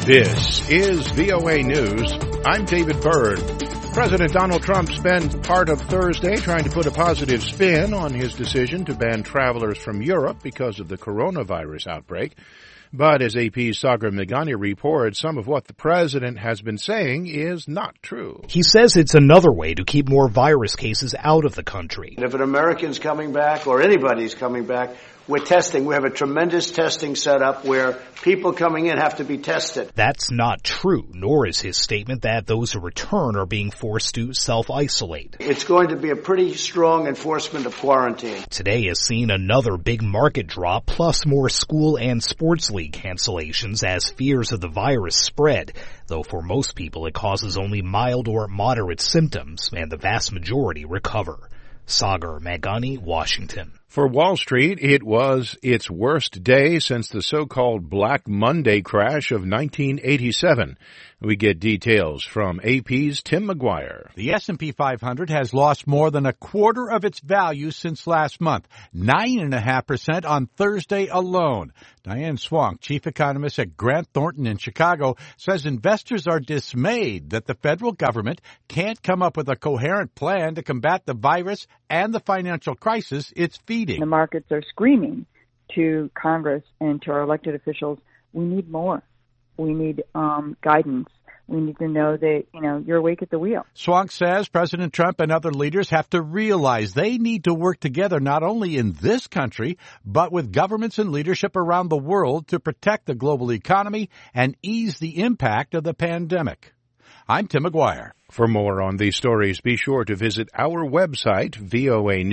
This is VOA News. I'm David Byrd. President Donald Trump spent part of Thursday trying to put a positive spin on his decision to ban travelers from Europe because of the coronavirus outbreak. But as AP's Sagar Meghani reports, some of what the president has been saying is not true. He says it's another way to keep more virus cases out of the country. If an American's coming back or anybody's coming back, we're testing. We have a tremendous testing setup where people coming in have to be tested. That's not true, nor is his statement that those who return are being forced to self-isolate. It's going to be a pretty strong enforcement of quarantine. Today has seen another big market drop, plus more school and sports league cancellations as fears of the virus spread, though for most people it causes only mild or moderate symptoms, and the vast majority recover. Sagar Meghani, Washington. For Wall Street, it was its worst day since the so-called Black Monday crash of 1987. We get details from AP's Tim McGuire. The S&P 500 has lost more than a quarter of its value since last month, 9.5% on Thursday alone. Diane Swonk, chief economist at Grant Thornton in Chicago, says investors are dismayed that the federal government can't come up with a coherent plan to combat the virus and the financial crisis it's feeding. The markets are screaming to Congress and to our elected officials, we need more. We need guidance. We need to know that, you're awake at the wheel. Swonk says President Trump and other leaders have to realize they need to work together not only in this country, but with governments and leadership around the world to protect the global economy and ease the impact of the pandemic. I'm Tim McGuire. For more on these stories, be sure to visit our website,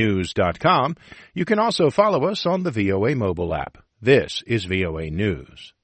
voanews.com. You can also follow us on the VOA mobile app. This is VOA News.